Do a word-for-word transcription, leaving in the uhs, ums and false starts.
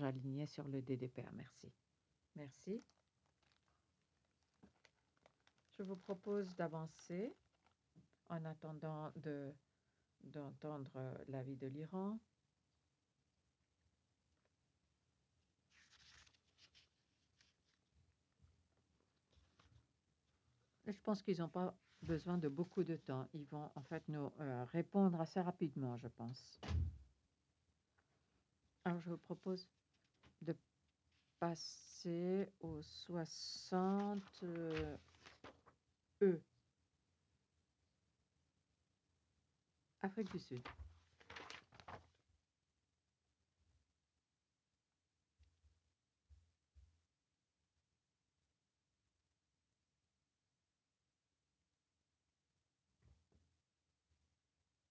aligné sur le D D P A. Merci. Merci. Je vous propose d'avancer en attendant de, d'entendre euh, l'avis de l'Iran. Je pense qu'ils n'ont pas besoin de beaucoup de temps. Ils vont en fait nous euh, répondre assez rapidement, je pense. Alors, je vous propose de passer au soixante euh, E. Afrique du Sud.